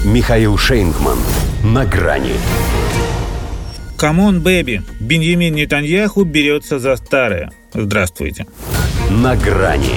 Михаил Шейнгман. На грани. Камон, бэби. Беньямин Нетаньяху берется за старое. Здравствуйте. На грани.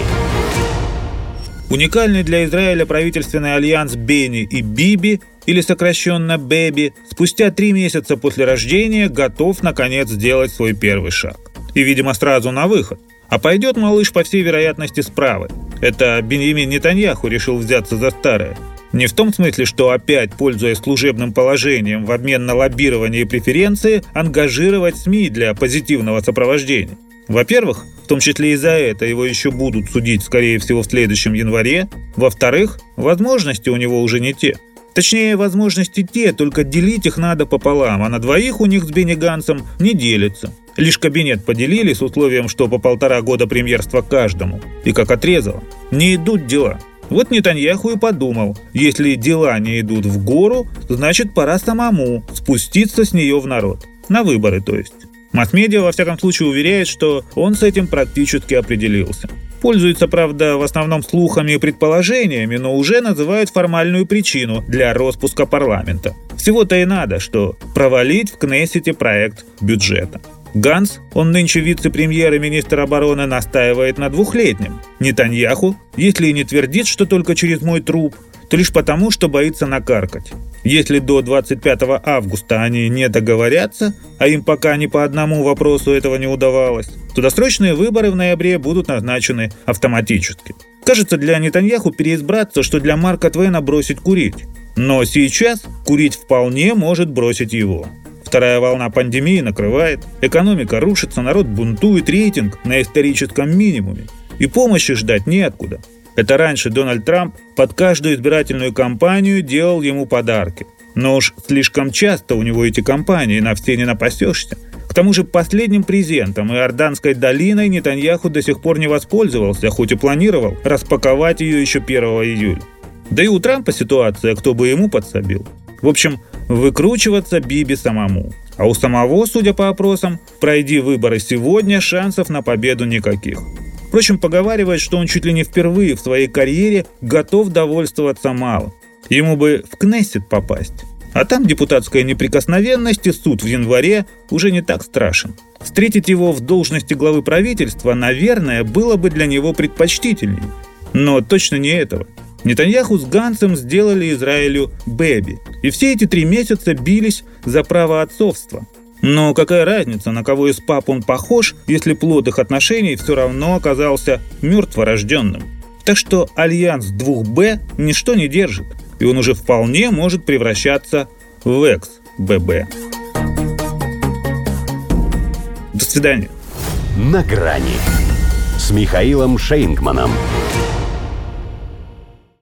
Уникальный для Израиля правительственный альянс Бенни и Биби, или сокращенно Бэби, спустя 3 месяца после рождения готов, наконец, сделать свой первый шаг. И, видимо, сразу на выход. А пойдет малыш, по всей вероятности, справа. Это Беньямин Нетаньяху решил взяться за старое. Не в том смысле, что опять, пользуясь служебным положением в обмен на лоббирование и преференции, ангажировать СМИ для позитивного сопровождения. Во-первых, в том числе и за это его еще будут судить, скорее всего, в следующем январе. Во-вторых, возможности у него уже не те. Точнее, возможности те, только делить их надо пополам, а на двоих у них с Бенни Ганцем не делится. Лишь кабинет поделили с условием, что по 1,5 года премьерства каждому. И как отрезало. Не идут дела. Вот Нетаньяху и подумал, если дела не идут в гору, значит пора самому спуститься с нее в народ. На выборы, то есть. Масс-медиа, во всяком случае, уверяет, что он с этим практически определился. Пользуется, правда, в основном слухами и предположениями, но уже называют формальную причину для распуска парламента. Всего-то и надо, что провалить в Кнессете проект бюджета. Ганц, он нынче вице-премьер и министр обороны, настаивает на 2-летнем. Нетаньяху, если и не твердит, что только через мой труп, то лишь потому, что боится накаркать. Если до 25 августа они не договорятся, а им пока ни по одному вопросу этого не удавалось, то досрочные выборы в ноябре будут назначены автоматически. Кажется, для Нетаньяху переизбраться, что для Марка Твена бросить курить. Но сейчас курить вполне может бросить его. Вторая волна пандемии накрывает, экономика рушится, народ бунтует, рейтинг на историческом минимуме. И помощи ждать неоткуда. Это раньше Дональд Трамп под каждую избирательную кампанию делал ему подарки. Но уж слишком часто у него эти кампании, на все не напасешься. К тому же последним презентом Иорданской долиной Нетаньяху до сих пор не воспользовался, хоть и планировал распаковать ее еще 1 июля. Да и у Трампа ситуация, кто бы ему подсобил. В общем, выкручиваться Биби самому. А у самого, судя по опросам, пройди выборы сегодня, шансов на победу никаких. Впрочем, поговаривает, что он чуть ли не впервые в своей карьере готов довольствоваться малым. Ему бы в Кнессет попасть. А там депутатская неприкосновенность и суд в январе уже не так страшен. Встретить его в должности главы правительства, наверное, было бы для него предпочтительней. Но точно не этого. Нетаньяху с Ганцем сделали Израилю бэби. И все эти 3 месяца бились за право отцовства. Но какая разница, на кого из пап он похож, если плод их отношений все равно оказался мертворожденным. Так что альянс 2Б ничто не держит, и он уже вполне может превращаться в экс-ББ. До свидания. На грани с Михаилом Шейнгманом.